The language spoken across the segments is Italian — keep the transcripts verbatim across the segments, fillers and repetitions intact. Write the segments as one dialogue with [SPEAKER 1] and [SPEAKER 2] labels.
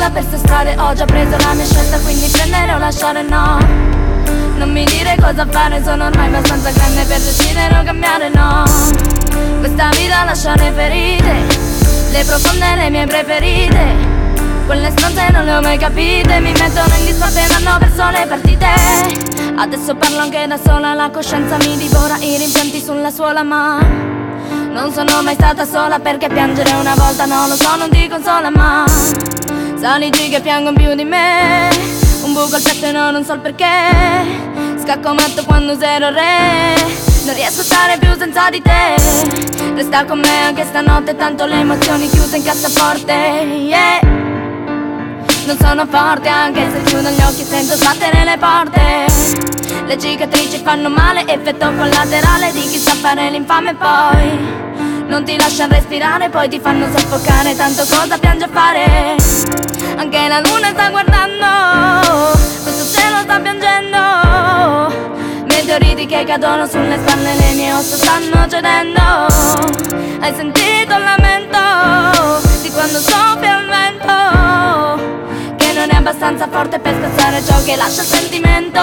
[SPEAKER 1] vita per ste strade, ho già preso la mia scelta, quindi prendere o lasciare no. Non mi dire cosa fare, sono ormai abbastanza grande per decidere o cambiare no. Questa vita lascia le ferite, le profonde le mie preferite. Quelle stronze non le ho mai capite, mi mettono in disparte e vanno perso le partite. Adesso parlo anche da sola, la coscienza mi divora i rimpianti sulla suola, ma non sono mai stata sola, perché piangere una volta non lo so, non ti consola, ma saligi che piangono più di me. Un buco al petto e no, non so il perché. Scacco matto quando zero re. Non riesco a stare più senza di te. Resta con me anche stanotte, tanto le emozioni chiuse in cassaforte, yeah. Non sono forte anche se chiudo gli occhi, sento sbattere le porte. Le cicatrici fanno male, effetto collaterale di chi sa fare l'infame, poi non ti lasciano respirare, poi ti fanno soffocare. Tanto cosa piange a fare? Anche la luna sta guardando, questo cielo sta piangendo. Meteoriti che cadono sulle spalle, le mie ossa stanno cedendo. Hai sentito il lamento di quando soffia il vento, che non è abbastanza forte per scassare ciò che lascia il sentimento.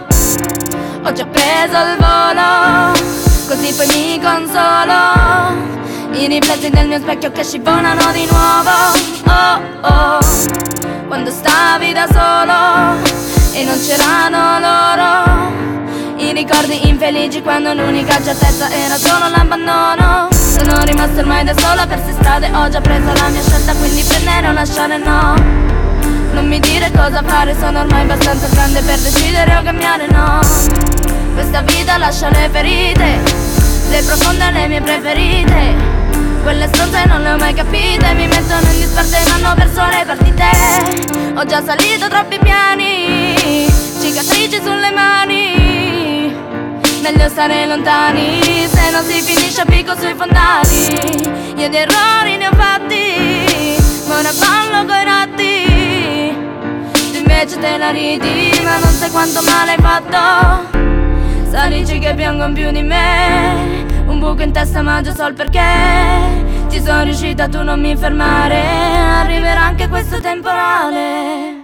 [SPEAKER 1] Ho già preso il volo, così poi mi consolo. I riflessi del mio specchio che scivolano di nuovo, oh oh. Quando stavi da solo e non c'erano loro, i ricordi infelici quando l'unica certezza era solo l'abbandono. Sono rimasta ormai da sola per ste strade, ho già preso la mia scelta, quindi prendere o lasciare no. Non mi dire cosa fare, sono ormai abbastanza grande per decidere o cambiare no. Questa vita lascia le ferite, le profonde le mie preferite. Quelle stronze non le ho mai capite, mi mettono in disparte e vanno verso le partite. Ho già salito troppi piani, cicatrici sulle mani. Meglio stare lontani, se non si finisce a picco sui fondali. Io di errori ne ho fatti, ma ora ballo coi ratti. Tu invece te la ridi, ma non sai quanto male hai fatto. Salici che piangono più di me, un buco in testa ma già so il perché. Ci sono riuscita, tu non mi fermare, arriverà anche questo temporale.